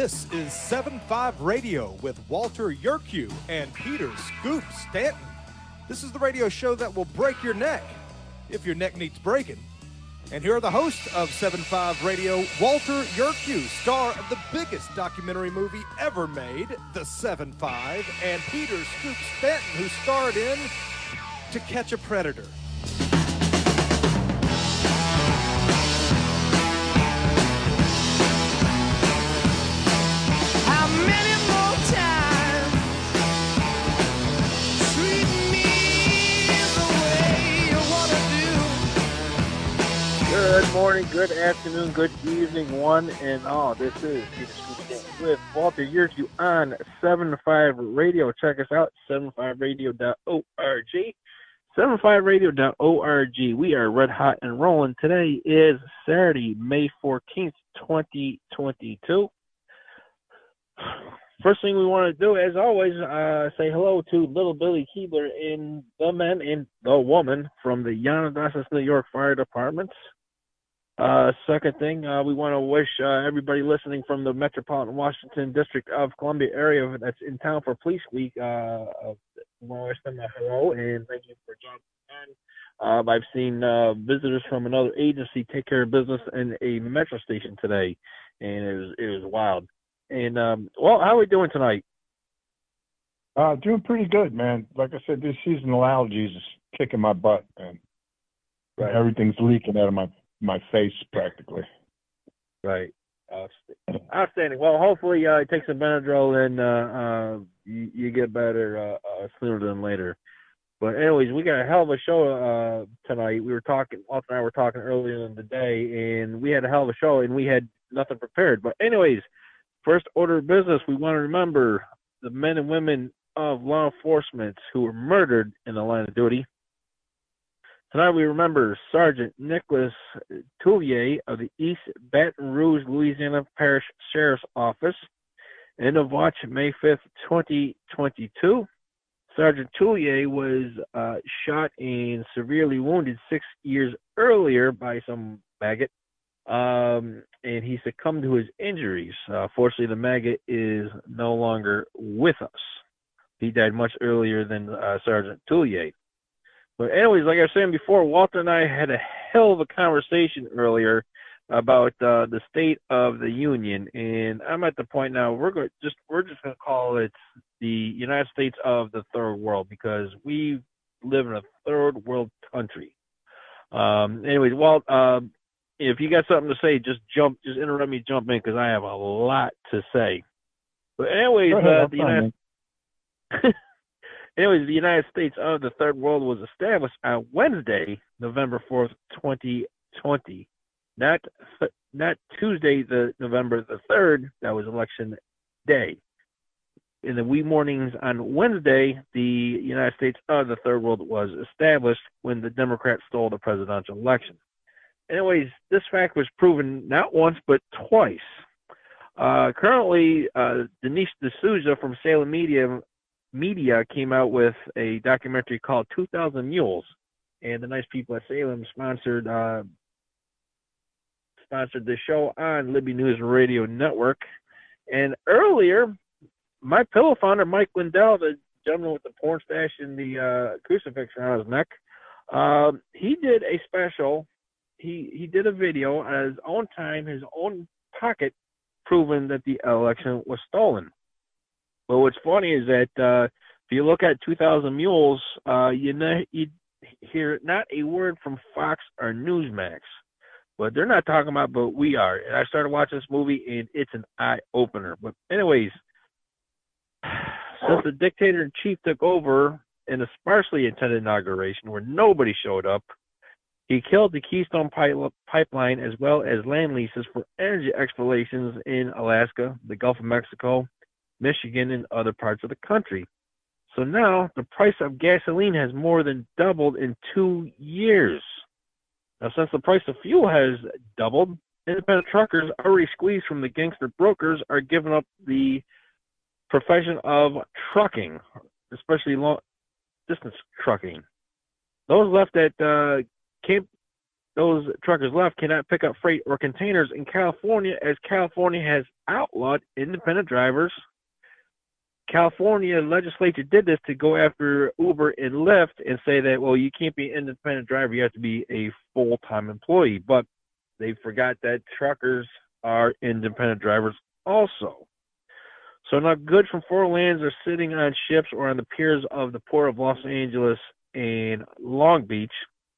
This is 7-5 Radio with Walter Yerkew and Peter Scoop Stanton. This is the radio show that will break your neck, if your neck needs breaking. And here are the hosts of 7-5 Radio, Walter Yerkew, star of the biggest documentary movie ever made, The 7-5, and Peter Scoop Stanton, who starred in To Catch a Predator. Good morning, good afternoon, good evening, one and all. This is Peter Scoop with Walter Yerkew on 7-5 Radio. Check us out, 75radio.org. 75radio.org. We are red hot and rolling. Today is Saturday, May 14th, 2022. First thing we want to do, as always, say hello to little Billy Keebler and the men and the woman from the Yanadosas, New York Fire Department. Second thing, we want to wish everybody listening from the Metropolitan Washington District of Columbia area that's in town for Police Week, we want to wish them a hello and thank you for jumping on. I've seen visitors from another agency take care of business in a metro station today, and it was wild. And, well, how are we doing tonight? Doing pretty good, man. Like I said, this seasonal allergies is kicking my butt, and everything's leaking out of my face practically. Right. Outstanding. Well, hopefully you take some Benadryl and you get better sooner than later. But anyways, we got a hell of a show tonight. Walter and I were talking earlier in the day, and we had a hell of a show, and we had nothing prepared. But anyways, first order of business, we want to remember the men and women of law enforcement who were murdered in the line of duty. Tonight we remember Sergeant Nicholas Touvier of the East Baton Rouge, Louisiana Parish Sheriff's Office. End of watch, May 5th, 2022. Sergeant Touvier was shot and severely wounded 6 years earlier by some maggot, and he succumbed to his injuries. Fortunately, the maggot is no longer with us. He died much earlier than Sergeant Touvier. But anyways, like I was saying before, Walter and I had a hell of a conversation earlier about the state of the union, and I'm at the point now we're just gonna call it the United States of the third world, because we live in a third world country. Anyways, Walt, if you got something to say, just interrupt me, jump in, because I have a lot to say. But anyways, the United States of the Third World was established on Wednesday, November 4th, 2020. Not Tuesday, November the 3rd. That was election day. In the wee mornings on Wednesday, the United States of the Third World was established when the Democrats stole the presidential election. Anyways, this fact was proven not once but twice. Currently, Denise D'Souza from Salem Media came out with a documentary called 2,000 Mules, and the nice people at Salem sponsored the show on Libby News Radio Network. And earlier, my pillow founder, Mike Lindell, the gentleman with the porn stash and the crucifix around his neck, he did a special. He did a video on his own time, his own pocket, proving that the election was stolen. But what's funny is that if you look at 2,000 Mules, you hear not a word from Fox or Newsmax. But they're not talking about, but we are. And I started watching this movie, and it's an eye-opener. But anyways, since the dictator-in-chief took over in a sparsely attended inauguration where nobody showed up, he killed the Keystone Pipeline as well as land leases for energy explorations in Alaska, the Gulf of Mexico, Michigan, and other parts of the country. So now the price of gasoline has more than doubled in 2 years. Now, since the price of fuel has doubled, independent truckers already squeezed from the gangster brokers are giving up the profession of trucking, especially long-distance trucking. Those left that can't those truckers left cannot pick up freight or containers in California, as California has outlawed independent drivers. California legislature did this to go after Uber and Lyft and say that, well, you can't be an independent driver, you have to be a full-time employee. But they forgot that truckers are independent drivers also. So now goods from foreign lands are sitting on ships or on the piers of the Port of Los Angeles and Long Beach,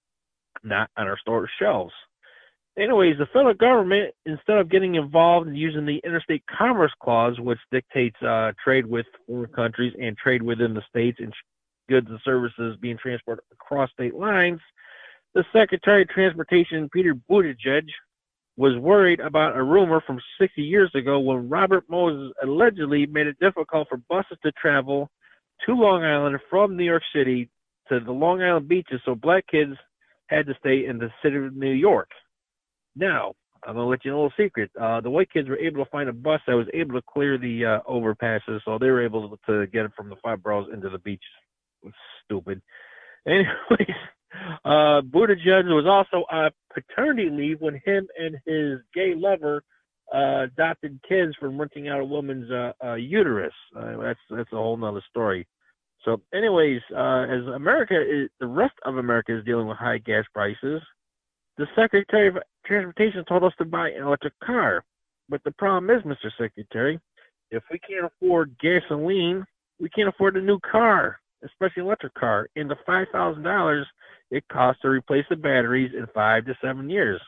not on our store shelves. Anyways, the federal government, instead of getting involved in using the Interstate Commerce Clause, which dictates trade with foreign countries and trade within the states and goods and services being transported across state lines, the Secretary of Transportation, Peter Buttigieg, was worried about a rumor from 60 years ago when Robert Moses allegedly made it difficult for buses to travel to Long Island from New York City to the Long Island beaches, so black kids had to stay in the city of New York. Now, I'm going to let you know a little secret. The white kids were able to find a bus that was able to clear the overpasses, so they were able to get it from the five boroughs into the beach. It was stupid. Anyways, Buttigieg was also on paternity leave when him and his gay lover adopted kids from renting out a woman's uterus. That's a whole nother story. So, anyways, as the rest of America is dealing with high gas prices, the Secretary of Transportation told us to buy an electric car. But the problem is, Mr. Secretary, if we can't afford gasoline, we can't afford a new car, especially an electric car. And the $5,000 it costs to replace the batteries in 5 to 7 years.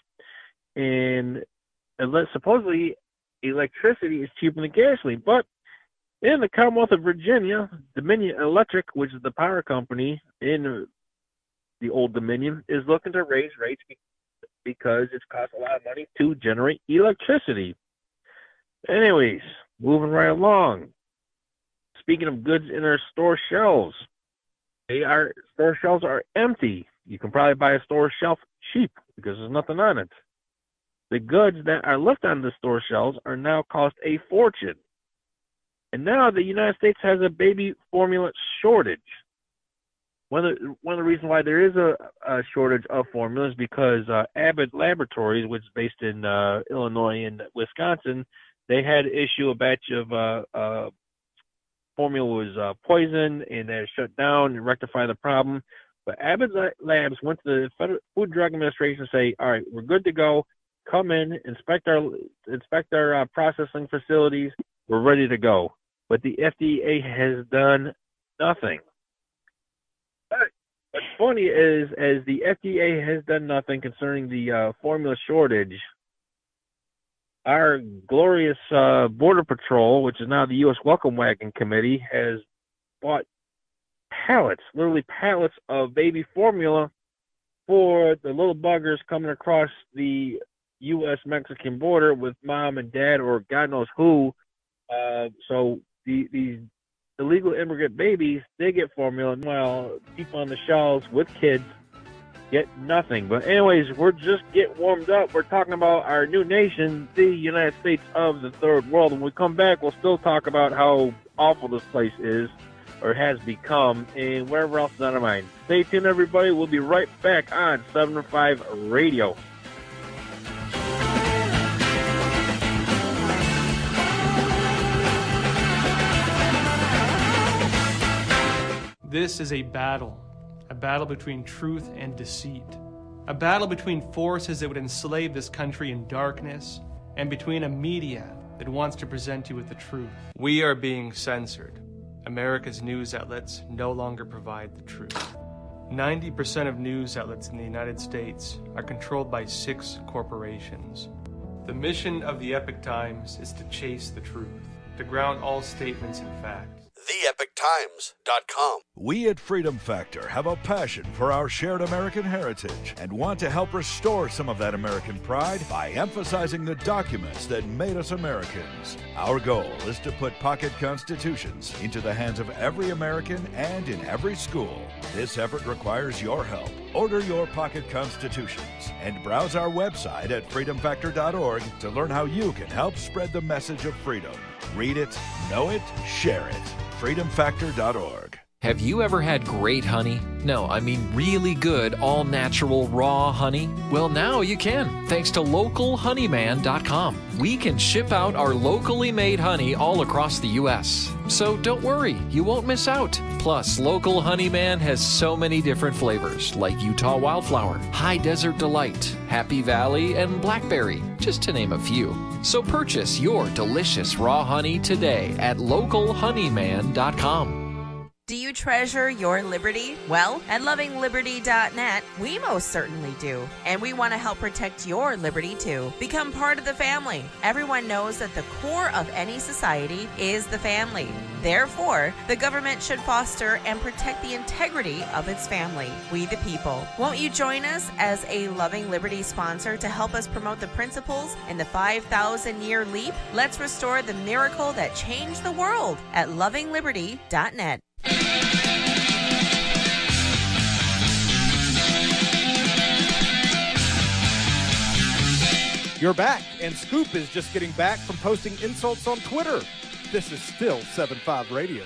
And supposedly electricity is cheaper than gasoline. But in the Commonwealth of Virginia, Dominion Electric, which is the power company in the old Dominion, is looking to raise rates because it's cost a lot of money to generate electricity. Anyways, moving right along. Speaking of goods in our store shelves, store shelves are empty. You can probably buy a store shelf cheap because there's nothing on it. The goods that are left on the store shelves are now cost a fortune. And now the United States has a baby formula shortage. One of the reasons why there is a shortage of formula is because Abbott Laboratories, which is based in Illinois and Wisconsin, they had to issue a batch of formula was poison, and they shut down and rectify the problem. But Abbott Labs went to the Federal Food and Drug Administration and say, all right, we're good to go. Come in, inspect our processing facilities. We're ready to go. But the FDA has done nothing. What's funny is, as the FDA has done nothing concerning the formula shortage, our glorious Border Patrol, which is now the U.S. Welcome Wagon Committee, has bought pallets, literally pallets of baby formula for the little buggers coming across the U.S.-Mexican border with mom and dad or God knows who. So these illegal immigrant babies, they get formula, while people on the shelves with kids get nothing. But anyways, we're just getting warmed up. We're talking about our new nation, the United States of the Third World. When we come back, we'll still talk about how awful this place is, or has become, and wherever else is on our mind. Stay tuned, everybody. We'll be right back on 705 Radio. This is a battle between truth and deceit, a battle between forces that would enslave this country in darkness, and between a media that wants to present you with the truth. We are being censored. America's news outlets no longer provide the truth. 90% of news outlets in the United States are controlled by 6 corporations. The mission of the Epoch Times is to chase the truth, to ground all statements in fact. TheEpochTimes.com. We at Freedom Factor have a passion for our shared American heritage and want to help restore some of that American pride by emphasizing the documents that made us Americans. Our goal is to put pocket constitutions into the hands of every American and in every school. This effort requires your help. Order your pocket constitutions and browse our website at freedomfactor.org to learn how you can help spread the message of freedom. Read it, know it, share it. freedomfactor.org. Have you ever had great honey? No, I mean really good, all-natural, raw honey? Well, now you can, thanks to LocalHoneyman.com. We can ship out our locally made honey all across the U.S. So don't worry, you won't miss out. Plus, Local Honeyman has so many different flavors, like Utah Wildflower, High Desert Delight, Happy Valley, and Blackberry, just to name a few. So purchase your delicious raw honey today at LocalHoneyman.com. Do you treasure your liberty? Well, at lovingliberty.net, we most certainly do. And we want to help protect your liberty too. Become part of the family. Everyone knows that the core of any society is the family. Therefore, the government should foster and protect the integrity of its family, we the people. Won't you join us as a Loving Liberty sponsor to help us promote the principles in the 5,000-year leap? Let's restore the miracle that changed the world at lovingliberty.net. You're back, and Scoop is just getting back from posting insults on Twitter. This is still 7.5 Radio.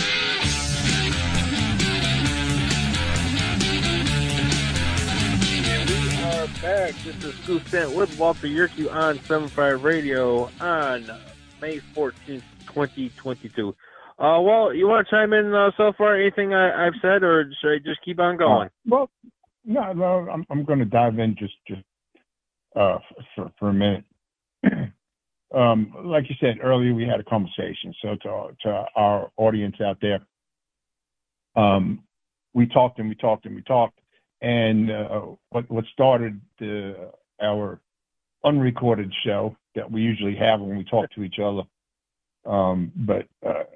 We are back. This is Scoop Stant with Walter Yerkew on 7.5 Radio on May 14th, 2022. Well, you want to chime in so far? Anything I've said, or should I just keep on going? Well, no, I'm going to dive in just for a minute. Like you said earlier, we had a conversation. So to our audience out there, we talked, and what started our unrecorded show that we usually have when we talk to each other, but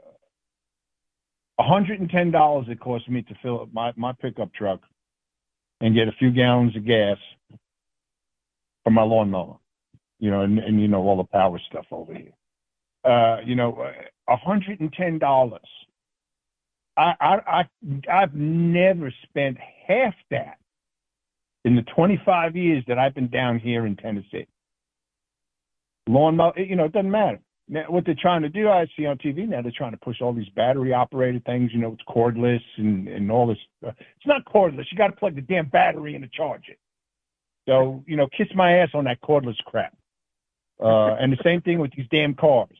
$110 it cost me to fill up my pickup truck and get a few gallons of gas for my lawnmower, and you know, all the power stuff over here. $110. I've never spent half that in the 25 years that I've been down here in Tennessee. Lawnmower, it doesn't matter. Now, what they're trying to do, I see on TV now, they're trying to push all these battery-operated things. It's cordless and all this. It's not cordless. You got to plug the damn battery in to charge it. So, kiss my ass on that cordless crap. And the same thing with these damn cars.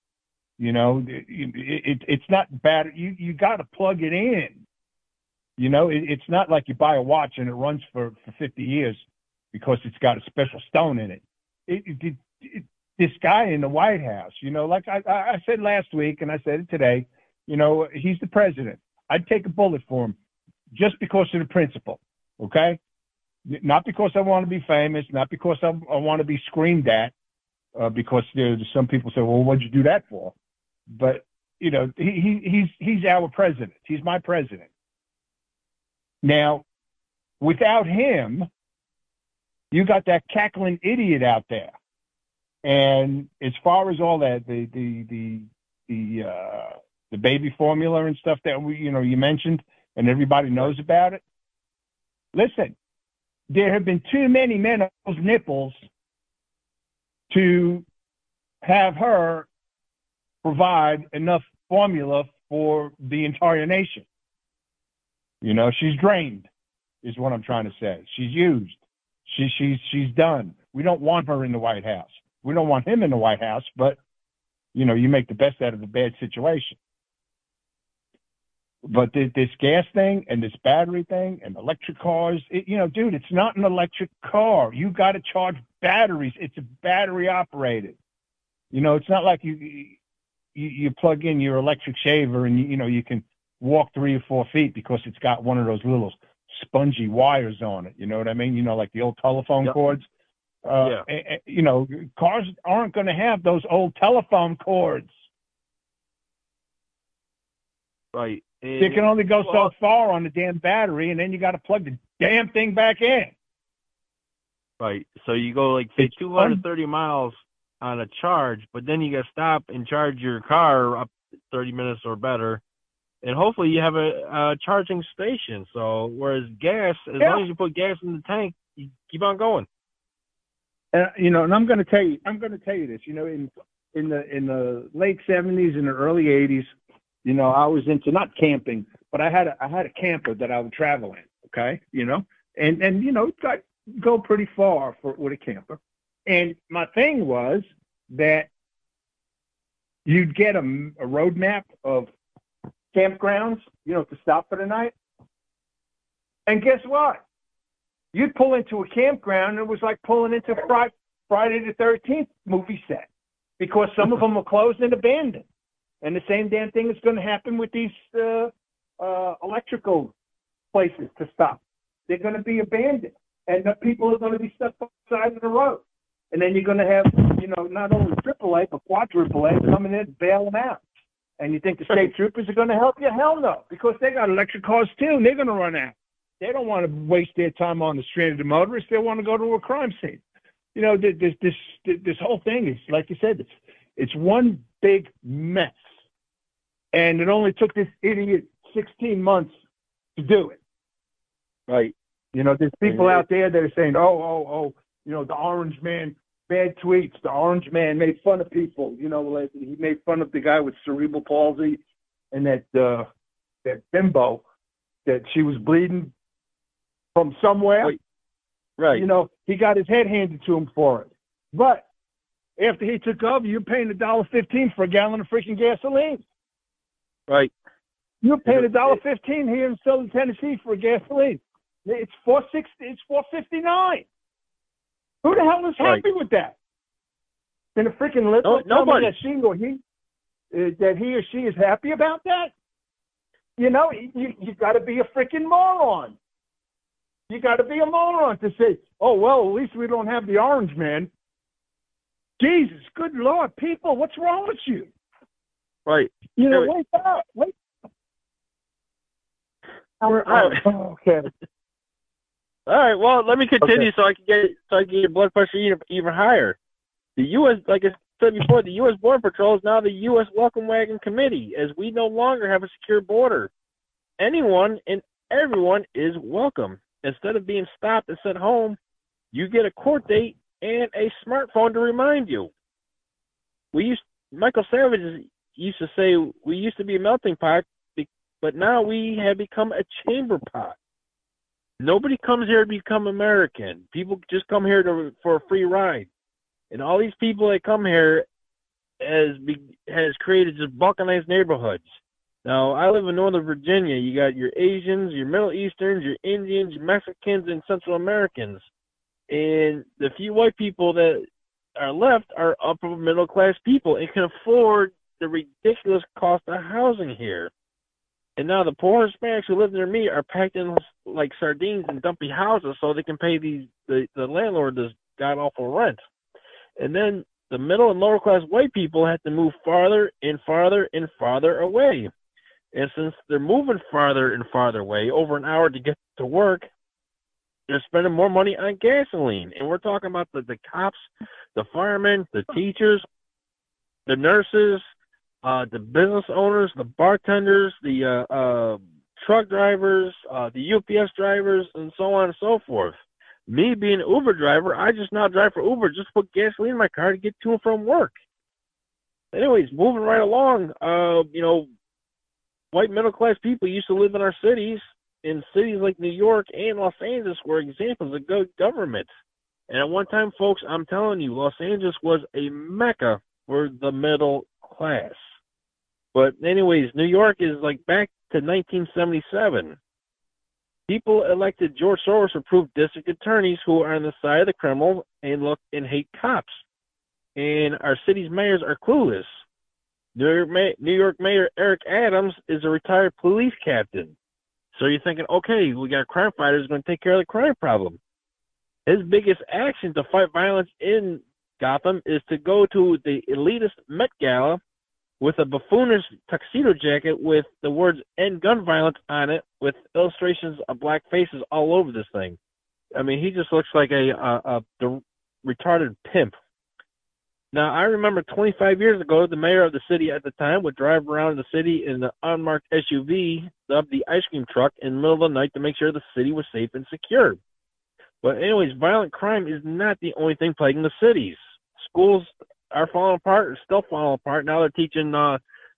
It's not battery. You got to plug it in. It's not like you buy a watch and it runs for 50 years because it's got a special stone in it. This guy in the White House, like I said last week, and I said it today, he's the president. I'd take a bullet for him just because of the principle, okay? Not because I want to be famous, not because I want to be screamed at, because there's some people say, well, what'd you do that for? But, he's our president. He's my president. Now, without him, you got that cackling idiot out there. And as far as all that, the baby formula and stuff that you mentioned, and everybody knows about it. Listen, there have been too many men on those nipples to have her provide enough formula for the entire nation. She's drained, is what I'm trying to say. She's used. She's done. We don't want her in the White House. We don't want him in the White House, but, you make the best out of a bad situation. But this gas thing and this battery thing and electric cars, dude, it's not an electric car. You got to charge batteries. It's a battery operated. It's not like you plug in your electric shaver and, you can walk 3 or 4 feet because it's got one of those little spongy wires on it. You know what I mean? Like the old telephone cords. Yeah. Cars aren't going to have those old telephone cords. Right. They can only go so far on the damn battery, and then you got to plug the damn thing back in. Right. So you go like say 230 miles on a charge, but then you got to stop and charge your car up 30 minutes or better, and hopefully you have a charging station. So whereas gas, as long as you put gas in the tank, you keep on going. And I'm going to tell you this. In the late 70s and the early 80s, I was into not camping, but I had a camper that I would travel in. Okay, and I go pretty far with a camper. And my thing was that you'd get a road map of campgrounds, to stop for the night. And guess what? You'd pull into a campground, and it was like pulling into Friday the 13th movie set, because some of them were closed and abandoned. And the same damn thing is going to happen with these electrical places to stop. They're going to be abandoned, and the people are going to be stuck on the side of the road. And then you're going to have, not only AAA, but quadruple A coming in to bail them out. And you think the state troopers are going to help you? Hell no, because they got electric cars too, and they're going to run out. They don't want to waste their time on the stranded motorists. They want to go to a crime scene. This whole thing is, like you said, it's one big mess. And it only took this idiot 16 months to do it. Right. There's people out there that are saying, the orange man, bad tweets. The orange man made fun of people. Like he made fun of the guy with cerebral palsy and that bimbo that she was bleeding from somewhere. Right. He got his head handed to him for it. But after he took over, you're paying $1.15 for a gallon of freaking gasoline. Right. You're paying $1.15 here in Southern Tennessee for gasoline. It's $4.60. It's $4.59. Who the hell is happy with that? Can a freaking liberal tell me that he or she is happy about that? You got to be a freaking moron. You got to be a moron to say, oh, well, at least we don't have the orange man. Jesus, good Lord, people, what's wrong with you? Right. Wake up. Wake up. Okay. All right. Well, let me continue so I can get your blood pressure even higher. The U.S., like I said before, the U.S. Border Patrol is now the U.S. Welcome Wagon Committee, as we no longer have a secure border. Anyone and everyone is welcome. Instead of being stopped and sent home, you get a court date and a smartphone to remind you. Michael Savage used to say we used to be a melting pot, but now we have become a chamber pot. Nobody comes here to become American. People just come here for a free ride. And all these people that come here has created just balkanized neighborhoods. Now, I live in Northern Virginia. You got your Asians, your Middle Easterns, your Indians, your Mexicans, and Central Americans. And the few white people that are left are upper middle class people and can afford the ridiculous cost of housing here. And now the poor Hispanics who live near me are packed in like sardines in dumpy houses so they can pay the landlord this god-awful rent. And then the middle and lower class white people have to move farther and farther and farther away. And since they're moving farther and farther away, over an hour to get to work, they're spending more money on gasoline. And we're talking about the cops, the firemen, the teachers, the nurses, the business owners, the bartenders, the truck drivers, the UPS drivers, and so on and so forth. Me being an Uber driver, I just now drive for Uber, just put gasoline in my car to get to and from work. Anyways, moving right along, white middle-class people used to live in our cities, in cities like New York and Los Angeles were examples of good government. And at one time, folks, I'm telling you, Los Angeles was a mecca for the middle class. But anyways, New York is like back to 1977. People elected George Soros approved district attorneys who are on the side of the criminal and look and hate cops. And our city's mayors are clueless. New York Mayor Eric Adams is a retired police captain. So you're thinking, okay, we got crime fighters going to take care of the crime problem. His biggest action to fight violence in Gotham is to go to the elitist Met Gala with a buffoonish tuxedo jacket with the words "End Gun Violence" on it, with illustrations of black faces all over this thing. I mean, he just looks like a retarded pimp. Now, I remember 25 years ago, the mayor of the city at the time would drive around the city in the unmarked SUV of the ice cream truck in the middle of the night to make sure the city was safe and secure. But anyways, violent crime is not the only thing plaguing the cities. Schools are falling apart, are still falling apart. Now they're teaching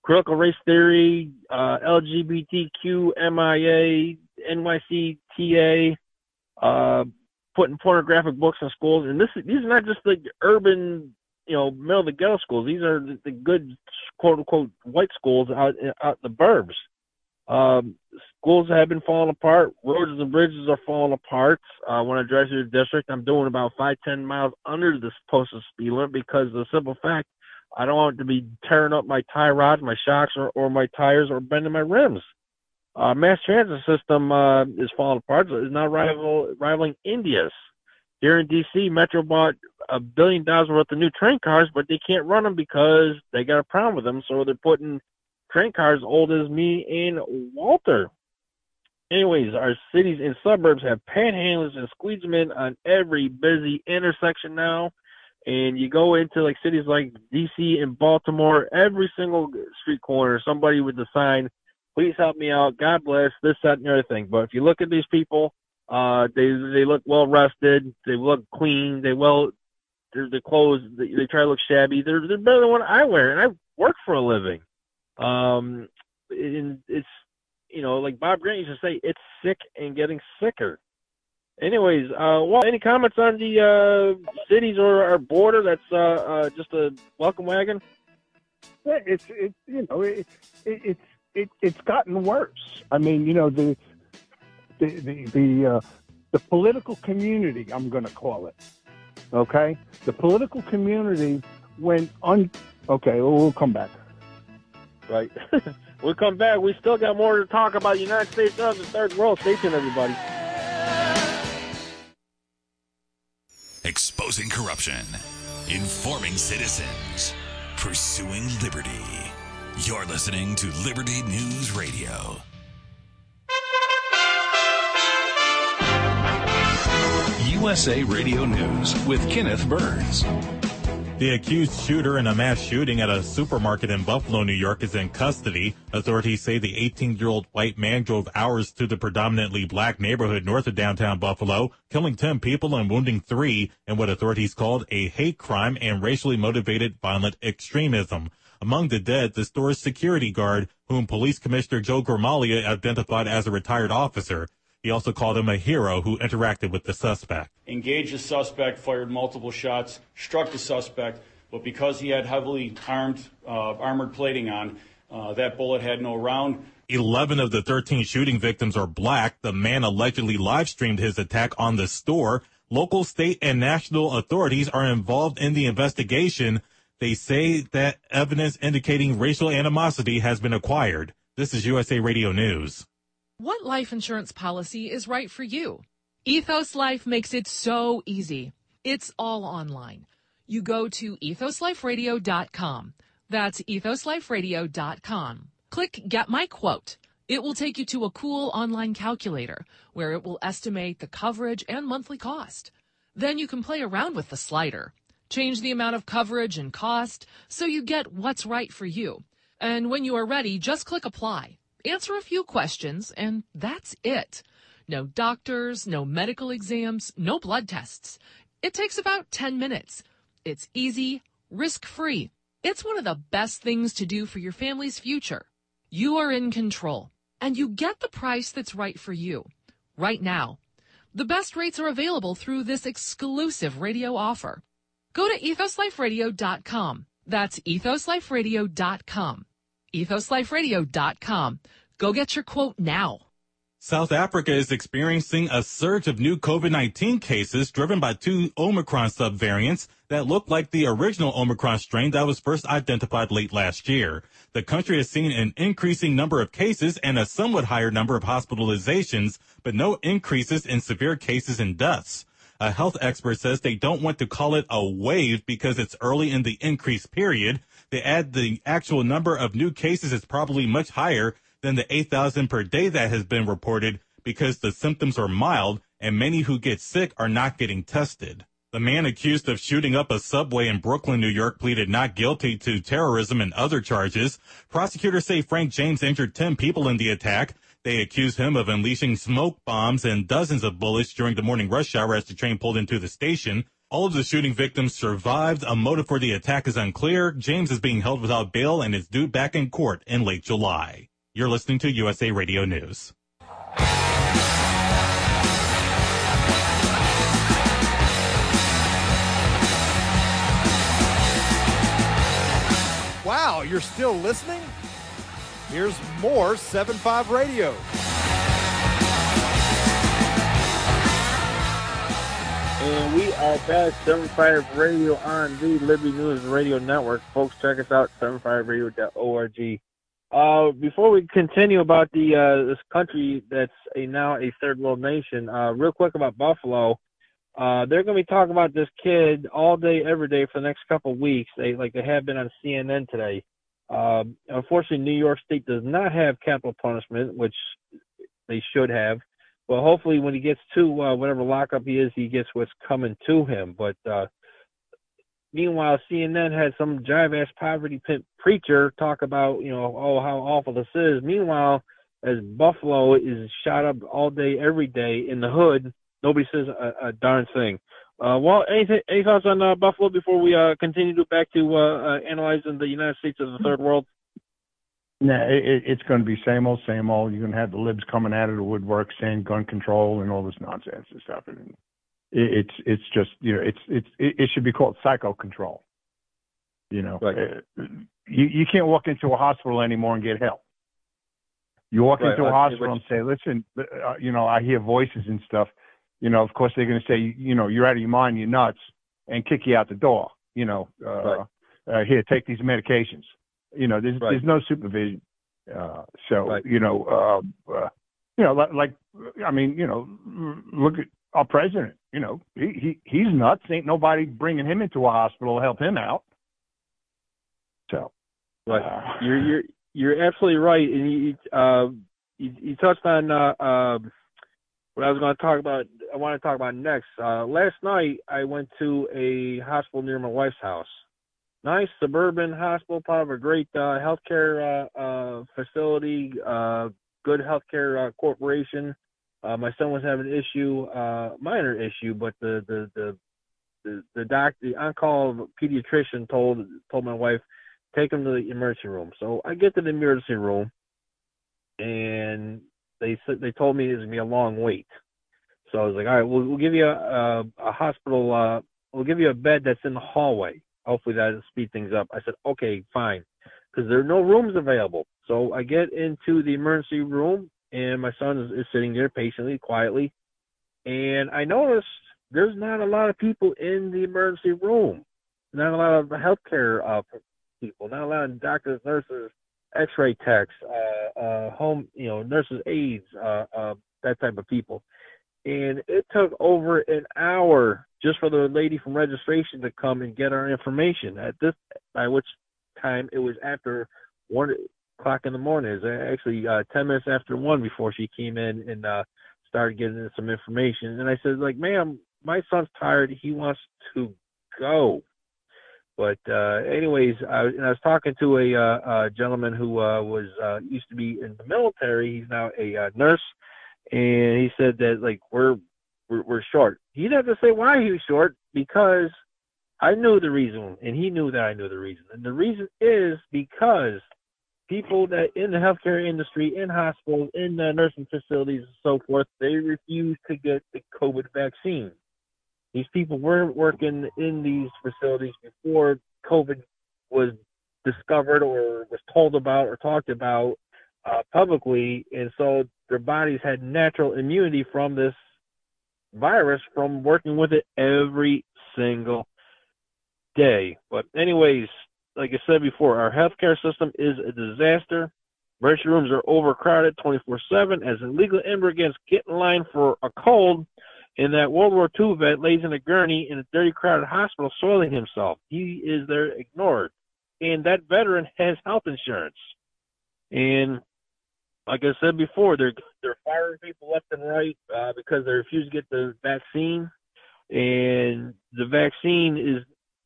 critical race theory, LGBTQ, MIA, NYCTA, putting pornographic books in schools. And these are not just the urban, middle of the ghetto schools. These are the good, quote unquote, white schools out in the burbs. Schools have been falling apart. Roads and bridges are falling apart. When I drive through the district, I'm doing about 5-10 miles under this posted speed limit because of the simple fact I don't want to be tearing up my tie rods, my shocks, or my tires, or bending my rims. Mass transit system is falling apart. It's now rivaling India's. Here in D.C., Metro bought $1 billion worth of new train cars, but they can't run them because they got a problem with them. So they're putting train cars old as me and Walter. Anyways, our cities and suburbs have panhandlers and squeegemen on every busy intersection now. And you go into like cities like D.C. and Baltimore, every single street corner, somebody with the sign, please help me out, God bless, this, that, and the other thing. But if you look at these people, they look well rested, they look clean, their clothes, they try to look shabby. They're better than what I wear, and I work for a living. And it's, like Bob Grant used to say, it's sick and getting sicker. Anyways, any comments on the cities or our border? That's just a welcome wagon. Yeah, it's gotten worse. I mean, the political community, I'm going to call it. Okay, the political community went Okay, we'll come back. Right, we'll come back. We still got more to talk about. The United States of the third world. Stay tuned, everybody. Exposing corruption, informing citizens, pursuing liberty. You're listening to Liberty News Radio. USA Radio News with Kenneth Burns. The accused shooter in a mass shooting at a supermarket in Buffalo, New York, is in custody. Authorities say the 18-year-old white man drove hours through the predominantly black neighborhood north of downtown Buffalo, killing 10 people and wounding 3 in what authorities called a hate crime and racially motivated violent extremism. Among the dead, the store's security guard, whom Police Commissioner Joe Gramaglia identified as a retired officer. He also called him a hero who interacted with the suspect. Engaged the suspect, fired multiple shots, struck the suspect, but because he had heavily armored plating on, that bullet had no round. 11 of the 13 shooting victims are black. The man allegedly live-streamed his attack on the store. Local, state, and national authorities are involved in the investigation. They say that evidence indicating racial animosity has been acquired. This is USA Radio News. What life insurance policy is right for you? Ethos Life makes it so easy. It's all online. You go to ethosliferadio.com. That's ethosliferadio.com. Click Get My Quote. It will take you to a cool online calculator where it will estimate the coverage and monthly cost. Then you can play around with the slider. Change the amount of coverage and cost so you get what's right for you. And when you are ready, just click Apply. Answer a few questions, and that's it. No doctors, no medical exams, no blood tests. It takes about 10 minutes. It's easy, risk-free. It's one of the best things to do for your family's future. You are in control, and you get the price that's right for you, right now. The best rates are available through this exclusive radio offer. Go to ethosliferadio.com. That's ethosliferadio.com. ethosliferadio.com. Go get your quote now. South Africa is experiencing a surge of new COVID-19 cases driven by 2 Omicron subvariants that look like the original Omicron strain that was first identified late last year. The country has seen an increasing number of cases and a somewhat higher number of hospitalizations, but no increases in severe cases and deaths. A health expert says they don't want to call it a wave because it's early in the increase period. They add the actual number of new cases is probably much higher than the 8,000 per day that has been reported because the symptoms are mild and many who get sick are not getting tested. The man accused of shooting up a subway in Brooklyn, New York, pleaded not guilty to terrorism and other charges. Prosecutors say Frank James injured 10 people in the attack. They accuse him of unleashing smoke bombs and dozens of bullets during the morning rush hour as the train pulled into the station. All of the shooting victims survived. A motive for the attack is unclear. James is being held without bail and is due back in court in late July. You're listening to USA Radio News. Wow, you're still listening? Here's more 7.5 Radio. And we are back, 7.5 Radio on the Liberty News Radio Network. Folks, check us out, 75radio.org. Before we continue about this country that's now a third world nation, real quick about Buffalo. They're going to be talking about this kid all day, every day for the next couple of weeks. They have been on CNN today. Unfortunately, New York State does not have capital punishment, which they should have. Well, hopefully when he gets to whatever lockup he is, he gets what's coming to him. But meanwhile, CNN had some jive-ass poverty preacher talk about, how awful this is. Meanwhile, as Buffalo is shot up all day, every day in the hood, nobody says a darn thing. Well, any thoughts on Buffalo before we continue back to analyzing the United States of the third world? Nah, it's going to be same old, same old. You're going to have the libs coming out of the woodwork saying gun control and all this nonsense and stuff. And it's just, it should be called psycho control. Right. You can't walk into a hospital anymore and get help. You walk into a hospital and say, listen, I hear voices and stuff. Of course they're going to say, you're out of your mind, you're nuts, and kick you out the door. Here, take these medications. There's no supervision. Look at our president. He's nuts. Ain't nobody bringing him into a hospital to help him out. So, you're absolutely right. And you touched on what I was going to talk about. I want to talk about next. Last night I went to a hospital near my wife's house. Nice suburban hospital, part of a great healthcare facility, good healthcare corporation. My son was having an issue, minor issue, but the doctor, the on-call pediatrician told my wife, take him to the emergency room. So I get to the emergency room, and they told me it was gonna be a long wait. So I was like, all right, we'll give you a hospital, we'll give you a bed that's in the hallway. Hopefully that'll speed things up. I said, okay, fine, because there are no rooms available. So I get into the emergency room, and my son is sitting there patiently, quietly, and I noticed there's not a lot of people in the emergency room, not a lot of healthcare people, not a lot of doctors, nurses, X-ray techs, nurses, aides, that type of people. And it took over an hour just for the lady from registration to come and get our information. By which time it was after 1 o'clock in the morning. It was actually 10 minutes after 1 before she came in and started getting some information. And I said, ma'am, my son's tired. He wants to go. But anyways, I was talking to a gentleman who used to be in the military. He's now a nurse. And he said that we're short. He didn't have to say why he was short, because I knew the reason, and he knew that I knew the reason. And the reason is because people that in the healthcare industry, in hospitals, in the nursing facilities, and so forth, they refuse to get the COVID vaccine. These people were working in these facilities before COVID was discovered or was told about or talked about publicly, and so their bodies had natural immunity from this virus from working with it every single day. But anyways, like I said before, our healthcare system is a disaster. Emergency rooms are overcrowded 24/7 as illegal immigrants get in line for a cold, and that World War II vet lays in a gurney in a dirty, crowded hospital soiling himself. He is there ignored. And that veteran has health insurance. And like I said before, they're firing people left and right because they refuse to get the vaccine. And the vaccine is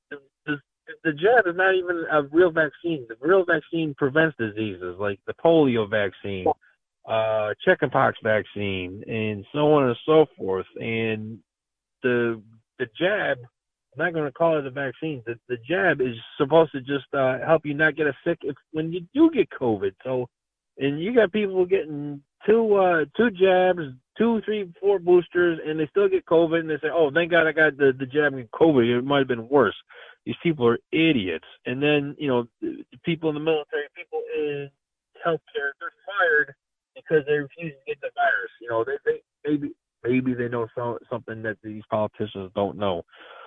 the jab is not even a real vaccine. The real vaccine prevents diseases like the polio vaccine, chickenpox vaccine, and so on and so forth. And the jab I'm not going to call it a vaccine. The jab is supposed to just help you not get sick when you do get COVID. So, and you got people getting two jabs, 2, 3, 4 boosters, and they still get COVID, and they say, "Oh, thank God I got the jab and COVID. It might have been worse." These people are idiots. And then, the people in the military, people in healthcare, they're fired because they refuse to get the virus. They maybe they know something that these politicians don't know.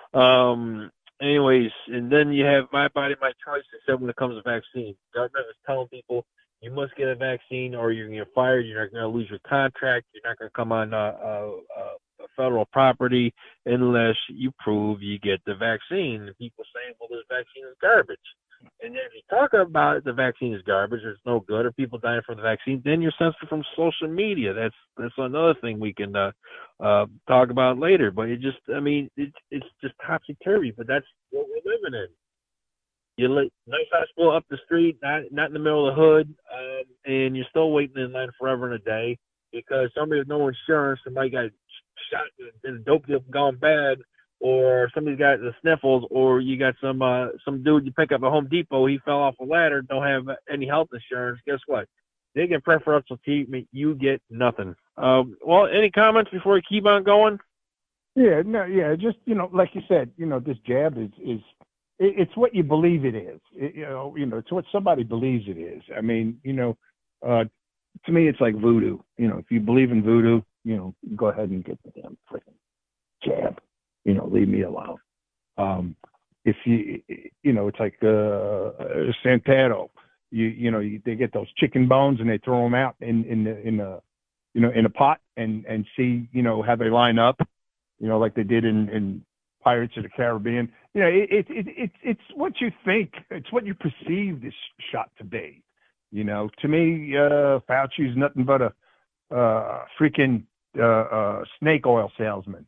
Anyways, and then you have My Body, My Choice. Except when it comes to vaccine, government is telling people you must get a vaccine or you're going to get fired. You're not going to lose your contract. You're not going to come on federal property unless you prove you get the vaccine. And people saying, well, this vaccine is garbage. And then if you talk about the vaccine is garbage, or it's no good, or people dying from the vaccine, then you're censored from social media. That's another thing we can talk about later. But it's just topsy-turvy. But that's what we're living in. You live nice hospital up the street, not in the middle of the hood, and you're still waiting in line forever and a day because somebody with no insurance, somebody got shot and a dope deal gone bad, or somebody got the sniffles, or you got some dude you pick up at Home Depot, he fell off a ladder, don't have any health insurance. Guess what? They get preferential treatment, you get nothing. Well, any comments before we keep on going? Just like you said, this jab is it's what you believe it is. It's what somebody believes it is. I mean, to me, it's like voodoo. If you believe in voodoo, go ahead and get the damn freaking jab. Leave me alone. If it's like Santero. They get those chicken bones and they throw them out in a pot and see how they line up. Like they did in Pirates of the Caribbean. It's what you think. It's what you perceive this shot to be. To me, Fauci's nothing but a freaking snake oil salesman.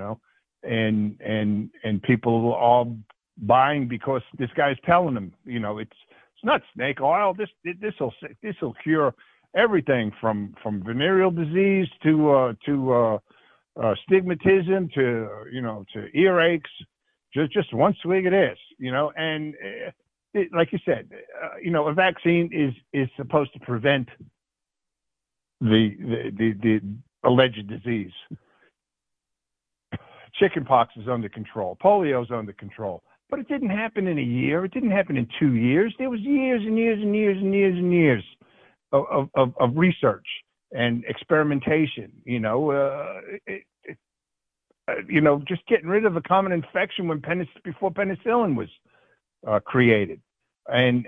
And people are buying because this guy's telling them. It's not snake oil. This will cure everything from venereal disease to stigmatism to earaches. Just one swig of this, and like you said, a vaccine is supposed to prevent the alleged disease. Chickenpox is under control. Polio is under control. But it didn't happen in a year. It didn't happen in 2 years. There was years and years and years and years and years of research and experimentation. Just getting rid of a common infection before penicillin was created. And,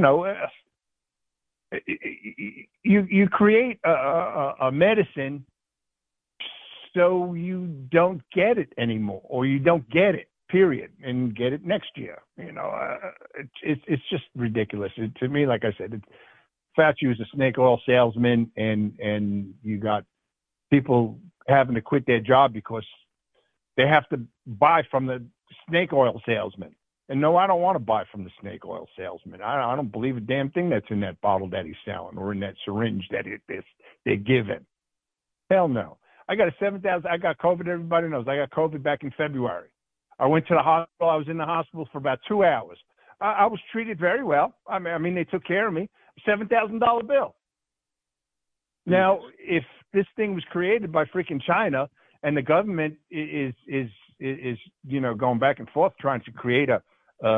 you create a medicine so you don't get it anymore, or you don't get it, period, and get it next year. It's just ridiculous. To me, like I said, Fauci was a snake oil salesman, and you got people having to quit their job because they have to buy from the snake oil salesman. And no, I don't want to buy from the snake oil salesman. I don't believe a damn thing that's in that bottle that he's selling or in that syringe that they're giving. Hell no. I got I got COVID. Everybody knows. I got COVID back in February. I went to the hospital. I was in the hospital for about 2 hours. I was treated very well. I mean, they took care of me. $7,000 bill. Now, if this thing was created by freaking China and the government is going back and forth trying to create a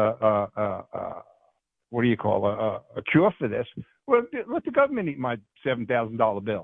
cure for this, well, let the government eat my $7,000 bill.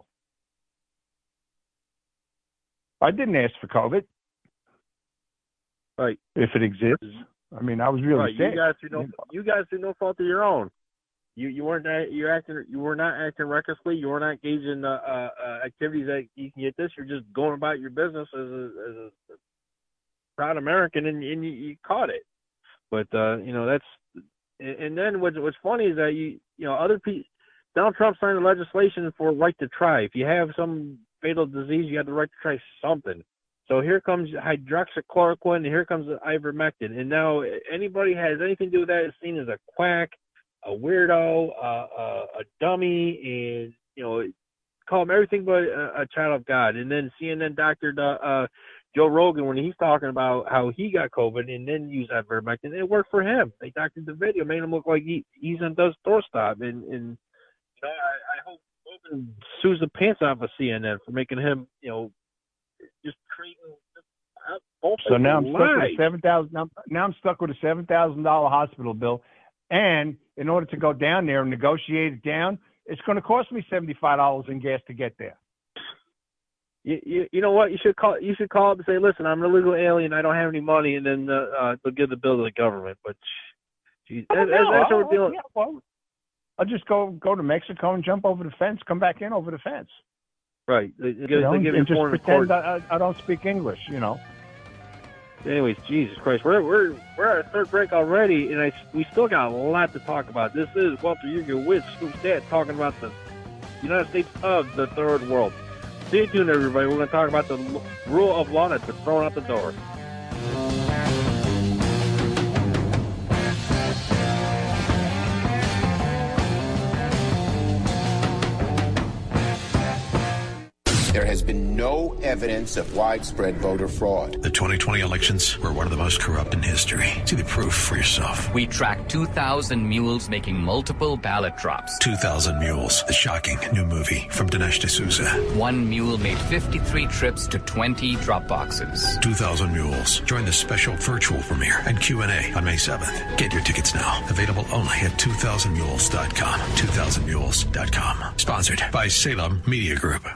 I didn't ask for COVID. Right. If it exists. I mean, I was really sick. You guys through no fault of your own. You were not acting recklessly. You were not engaged in activities that you can get this. You're just going about your business as a proud American, and you caught it. But that's. And then what's funny is that other people. Donald Trump signed the legislation for right to try. If you have some fatal disease, you have the right to try something. So here comes hydroxychloroquine, and here comes ivermectin. And now anybody has anything to do with that is seen as a quack, a weirdo, a dummy, and call him everything but a child of God. And then CNN doctored Joe Rogan, when he's talking about how he got COVID and then used ivermectin, it worked for him. They doctored the video, made him look like he's on does doorstop. And I hope Rogan sues the pants off of CNN for making him, just treating. So now I'm stuck with $7,000. Now I'm stuck with a $7,000 hospital bill, and in order to go down there and negotiate it down, it's going to cost me $75 in gas to get there. You know what? You should call up and say, "Listen, I'm an illegal alien. I don't have any money," and then they'll give the bill to the government. But geez, that's what we're dealing. Yeah, well, I'll just go to Mexico and jump over the fence, come back in over the fence. Right. They give you and just pretend I don't speak English. Anyways, Jesus Christ, we're at our third break already, and we still got a lot to talk about. This is Walter Yerkew with Scoop Stat talking about the United States of the third world. Stay tuned, everybody. We're going to talk about the rule of law that's been thrown out the door. There has been no evidence of widespread voter fraud. The 2020 elections were one of the most corrupt in history. See the proof for yourself. We tracked 2,000 mules making multiple ballot drops. 2,000 Mules, the shocking new movie from Dinesh D'Souza. One mule made 53 trips to 20 drop boxes. 2,000 Mules. Join the special virtual premiere and Q&A on May 7th. Get your tickets now. Available only at 2000mules.com. 2000mules.com. Sponsored by Salem Media Group.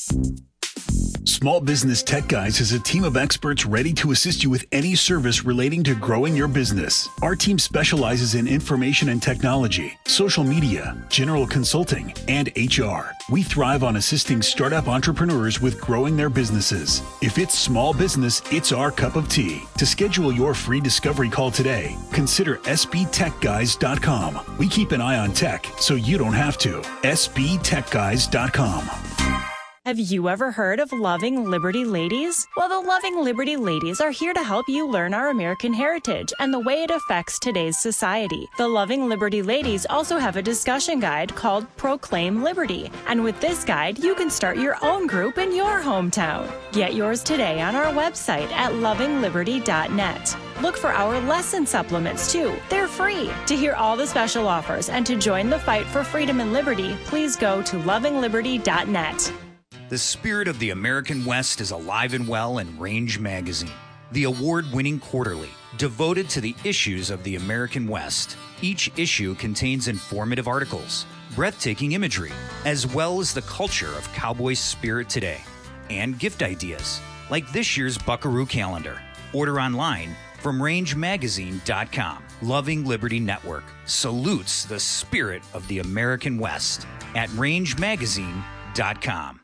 Small Business Tech Guys is a team of experts ready to assist you with any service relating to growing your business. Our team specializes in information and technology, social media, general consulting, and HR. We thrive on assisting startup entrepreneurs with growing their businesses. If it's small business, it's our cup of tea. To schedule your free discovery call today, consider sbtechguys.com. We keep an eye on tech so you don't have to. sbtechguys.com. Have you ever heard of Loving Liberty Ladies? Well, the Loving Liberty Ladies are here to help you learn our American heritage and the way it affects today's society. The Loving Liberty Ladies also have a discussion guide called Proclaim Liberty. And with this guide, you can start your own group in your hometown. Get yours today on our website at lovingliberty.net. Look for our lesson supplements, too. They're free. To hear all the special offers and to join the fight for freedom and liberty, please go to lovingliberty.net. The spirit of the American West is alive and well in Range Magazine, the award-winning quarterly devoted to the issues of the American West. Each issue contains informative articles, breathtaking imagery, as well as the culture of cowboy spirit today, and gift ideas, like this year's Buckaroo calendar. Order online from rangemagazine.com. Loving Liberty Network salutes the spirit of the American West at rangemagazine.com.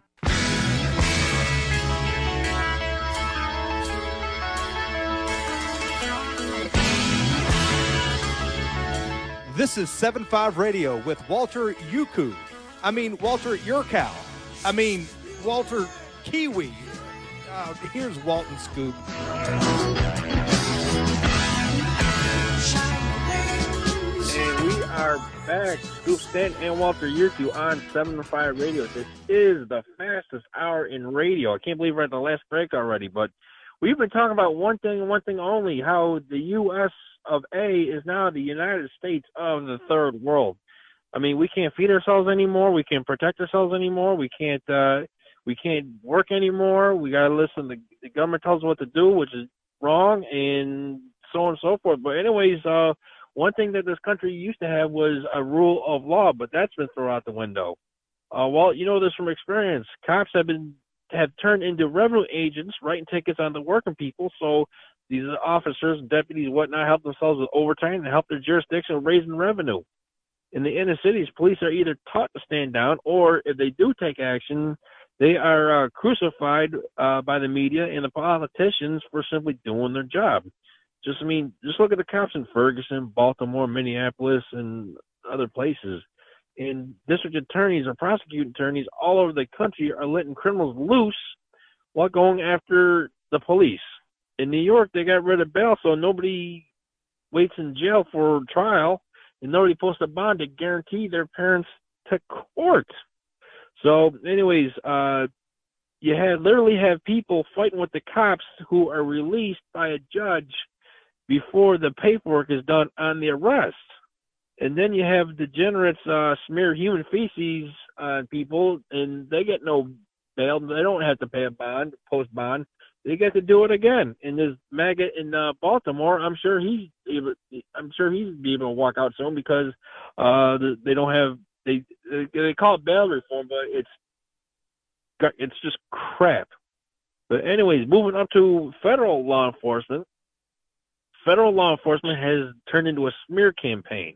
This is 7.5 Radio with Walter Yerkew. Walter Yerkew. Walter Kiwi. Here's Walton Scoop. And we are back. Scoop Stanton and Walter Yerkew on 7.5 Radio. This is the fastest hour in radio. I can't believe we're at the last break already, but we've been talking about one thing and one thing only, how the U.S. of A is now the United States of the third world. We can't feed ourselves anymore. We can't protect ourselves anymore. We can't work anymore. We got to listen. The government tells us what to do, which is wrong, and so on and so forth. But anyways, one thing that this country used to have was a rule of law, but that's been thrown out the window. Well, you know this from experience. Cops have turned into revenue agents writing tickets on the working people, so these officers, deputies, whatnot, help themselves with overtime and help their jurisdiction raising revenue. In the inner cities, police are either taught to stand down, or if they do take action, they are crucified by the media and the politicians for simply doing their job. Just look at the cops in Ferguson, Baltimore, Minneapolis, and other places. And district attorneys or prosecuting attorneys all over the country are letting criminals loose while going after the police. In New York, they got rid of bail, so nobody waits in jail for trial, and nobody posts a bond to guarantee their parents to court. So, anyways, you literally have people fighting with the cops who are released by a judge before the paperwork is done on the arrest. And then you have degenerates smear human feces on people, and they get no bail. They don't have to pay a bond, post bond. They get to do it again. And this maggot in Baltimore, I'm sure he's be able to walk out soon because they don't have they call it bail reform, but it's just crap. But anyways, moving up to federal law enforcement. Federal law enforcement has turned into a smear campaign.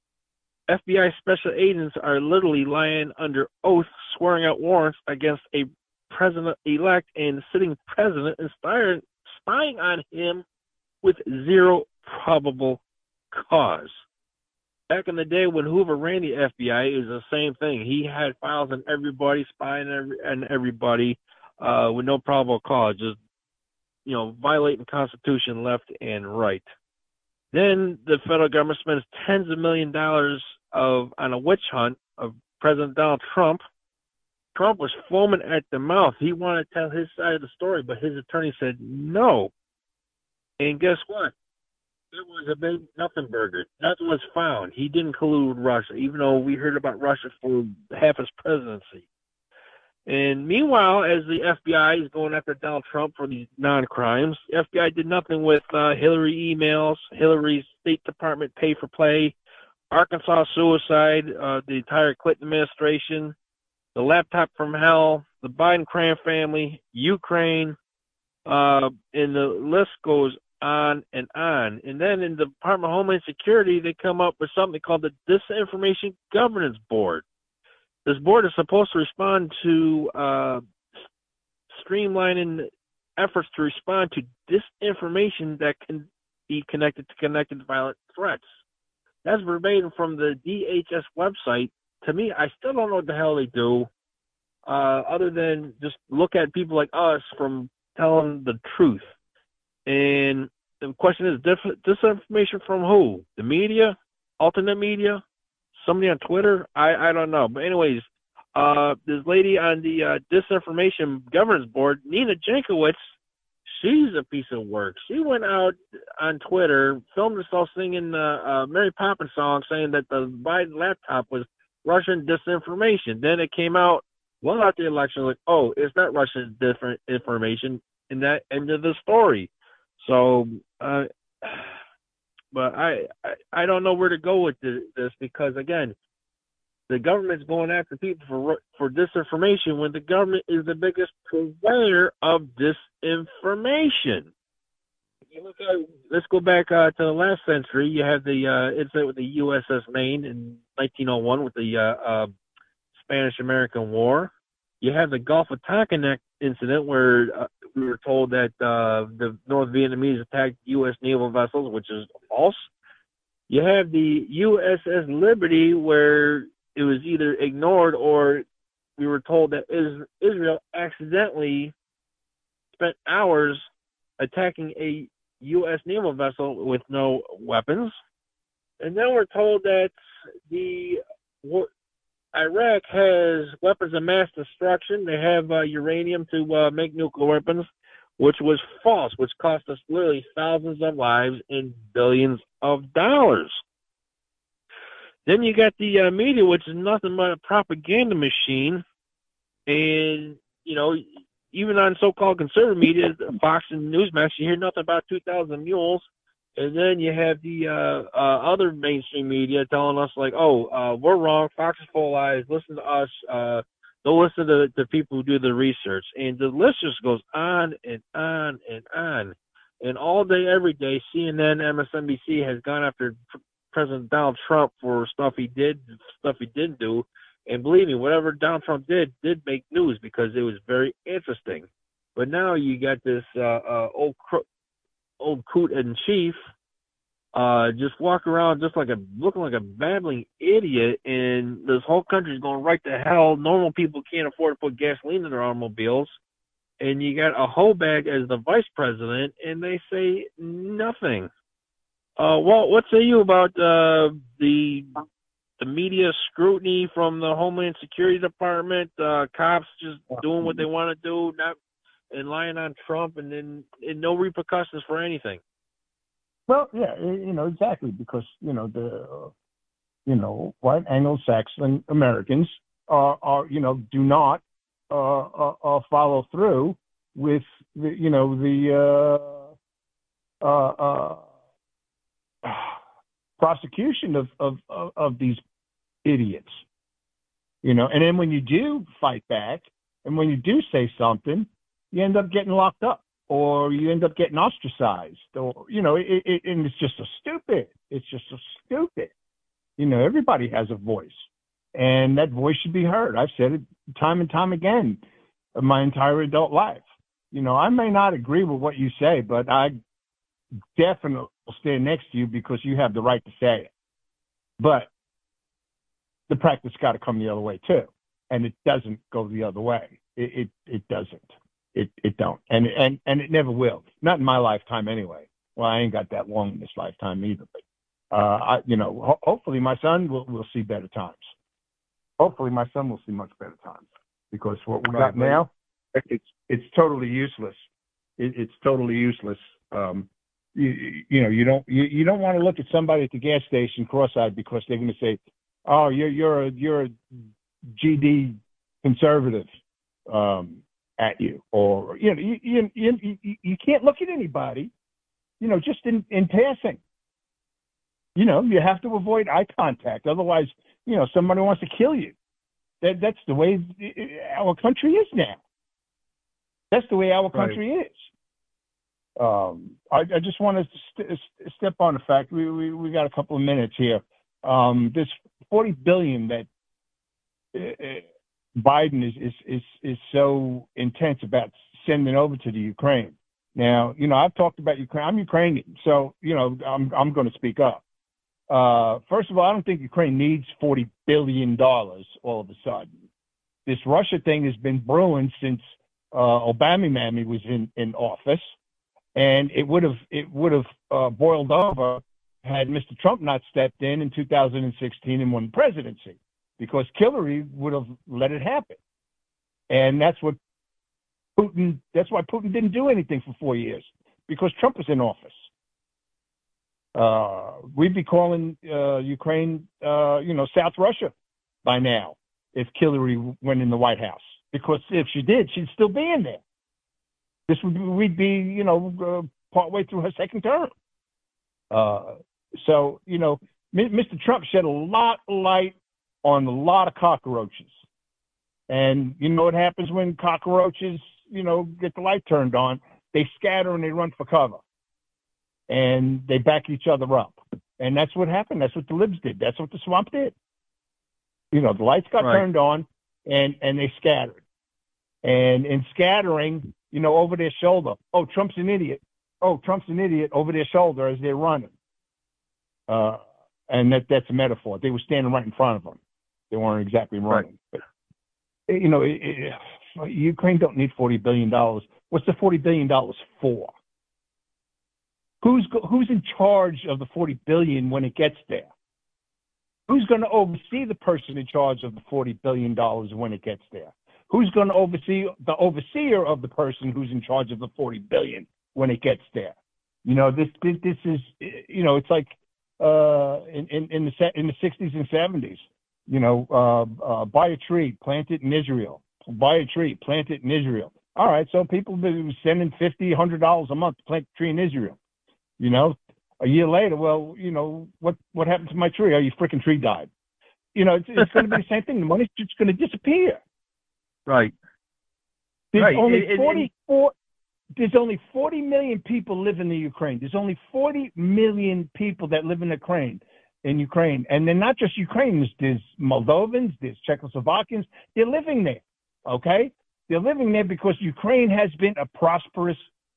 FBI special agents are literally lying under oath, swearing out warrants against a president-elect and sitting president and spying on him with zero probable cause. Back in the day when Hoover ran the FBI, it was the same thing. He had files on everybody, spying on everybody with no probable cause, just violating the Constitution left and right. Then the federal government spends tens of millions of dollars on a witch hunt of President Donald Trump. Trump was foaming at the mouth. He wanted to tell his side of the story, but his attorney said no. And guess what? It was a big nothing burger. Nothing was found. He didn't collude with Russia, even though we heard about Russia for half his presidency. And meanwhile, as the FBI is going after Donald Trump for these non-crimes, the FBI did nothing with Hillary emails, Hillary's State Department pay-for-play, Arkansas suicide, the entire Clinton administration, the laptop from hell, the Biden crime family, Ukraine, and the list goes on and on. And then in the Department of Homeland Security, they come up with something called the Disinformation Governance Board. This board is supposed to respond to streamlining efforts to respond to disinformation that can be connected to violent threats. That's verbatim from the DHS website. To me, I still don't know what the hell they do, other than just look at people like us from telling the truth. And the question is, disinformation from who? The media? Alternate media? Somebody on Twitter? I don't know. But anyways, this lady on the Disinformation Governance Board, Nina Jankowicz, she's a piece of work. She went out on Twitter, filmed herself singing a Mary Poppins song saying that the Biden laptop was Russian disinformation. Then it came out well after the election, like, oh, it's not Russian disinformation, and that ended the story. So, but I don't know where to go with this because, again, the government's going after people for disinformation when the government is the biggest purveyor of disinformation. You look at, let's go back to the last century. You have the incident with the USS Maine in 1901 with the Spanish-American War. You have the Gulf of Tonkin incident where we were told that the North Vietnamese attacked U.S. naval vessels, which is false. You have the USS Liberty where it was either ignored or we were told that Israel accidentally spent hours attacking a U.S. naval vessel with no weapons. And then we're told that Iraq has weapons of mass destruction. They have uranium to make nuclear weapons, which was false, which cost us literally thousands of lives and billions of dollars. Then you got the media, which is nothing but a propaganda machine. And, even on so-called conservative media, Fox and Newsmax, you hear nothing about 2,000 mules. And then you have the other mainstream media telling us, like, we're wrong, Fox is full of lies, listen to us, don't listen to the people who do the research. And the list just goes on and on and on. And all day, every day, CNN, MSNBC has gone after President Donald Trump for stuff he did, stuff he didn't do. And believe me, whatever Donald Trump did make news because it was very interesting. But now you got this old coot in chief just walk around just looking like a babbling idiot, and this whole country's going right to hell. Normal people can't afford to put gasoline in their automobiles. And you got a whole bag as the vice president, and they say nothing. Walt, what say you about the the media scrutiny from the Homeland Security Department, cops just doing what they want to do, not and lying on Trump, and then no repercussions for anything. Well, yeah, exactly, because white Anglo-Saxon Americans are do not follow through with the prosecution of these idiots, and then when you do fight back and when you do say something, you end up getting locked up or you end up getting ostracized, or and it's just so stupid. It's just so stupid. Everybody has a voice, and that voice should be heard. I've said it time and time again my entire adult life. I may not agree with what you say, but I definitely will stand next to you because you have the right to say it. But the practice got to come the other way too, and it doesn't go the other way. It doesn't. It don't, and it never will. Not in my lifetime anyway. Well, I ain't got that long in this lifetime either. But hopefully my son will see better times. Hopefully my son will see much better times, because what we got now, it's totally useless. It's totally useless. You don't want to look at somebody at the gas station cross-eyed because they're going to say, "Oh, you're a GD conservative," at you, or you can't look at anybody, just in passing. You have to avoid eye contact, otherwise, somebody wants to kill you. That's the way our country is now. That's the way our country is. I just want to step on the fact we got a couple of minutes here. This $40 billion that Biden is so intense about sending over to the Ukraine. Now, I've talked about Ukraine. I'm Ukrainian, so I'm going to speak up. First of all, I don't think Ukraine needs $40 billion all of a sudden. This Russia thing has been brewing since Obama was in office, and it would have boiled over had Mr. Trump not stepped in 2016 and won the presidency, because Hillary would have let it happen. And that's why Putin didn't do anything for 4 years, because Trump was in office. We'd be calling Ukraine, South Russia by now if Hillary went in the White House, because if she did, she'd still be in there. We'd be, partway through her second term. So, Mr. Trump shed a lot of light on a lot of cockroaches. And you know what happens when cockroaches, get the light turned on? They scatter and they run for cover. And they back each other up. And that's what happened. That's what the libs did. That's what the swamp did. The lights got turned on and they scattered. And in scattering, over their shoulder, oh, Trump's an idiot. Oh, Trump's an idiot, over their shoulder as they're running. And that's a metaphor. They were standing right in front of them. They weren't exactly running. Right. But, Ukraine don't need $40 billion. What's the $40 billion for? Who's in charge of the $40 billion when it gets there? Who's going to oversee the person in charge of the $40 billion when it gets there? Who's going to oversee the overseer of the person who's in charge of the $40 billion when it gets there? This is, it's like in the 60s and 70s. Buy a tree, plant it in Israel. Buy a tree, plant it in Israel. All right, so people been sending $50, $100 a month to plant a tree in Israel. A year later, well, what happened to my tree? Oh, your freaking tree died. It's going to be the same thing. The money's just going to disappear. Right. There's only 40 million people live in the Ukraine. There's only 40 million people that live in Ukraine. And they're not just Ukrainians. There's Moldovans, there's Czechoslovakians. They're living there, okay? They're living there because Ukraine has been a prosperous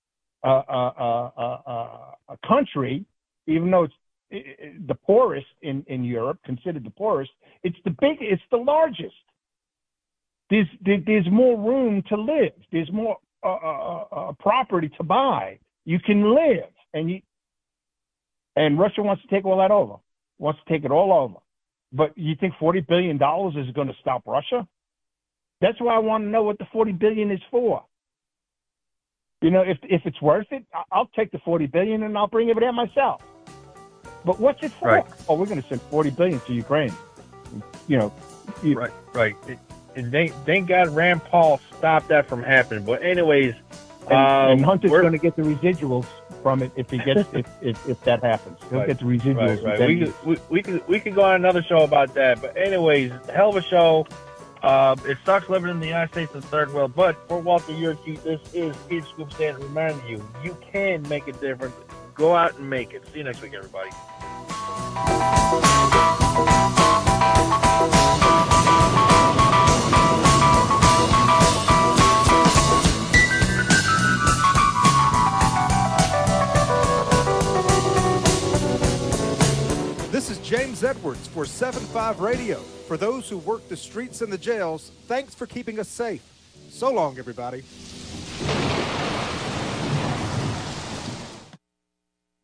a country, even though it's the poorest in Europe, considered the poorest. It's the largest. There's more room to live. There's more property to buy. You can live, and Russia wants to take all that over. Wants to take it all over. But you think $40 billion is going to stop Russia? That's why I want to know what the $40 billion is for. You know, if it's worth it, I'll take the $40 billion and I'll bring it there myself. But what's it for? Right. Oh, we're going to send $40 billion to Ukraine. You know. Right. And thank God Rand Paul stopped that from happening. But anyways, and Hunter's going to get the residuals from it if he gets if that happens. He'll get the residuals. Right. We could go on another show about that. But anyways, hell of a show. It sucks living in the United States and third world, but for Walter Yerke, this is Peter Scoop Stanton reminding you, you can make a difference. Go out and make it. See you next week, everybody. This is James Edwards for 7-5 Radio. For those who work the streets and the jails, thanks for keeping us safe. So long, everybody.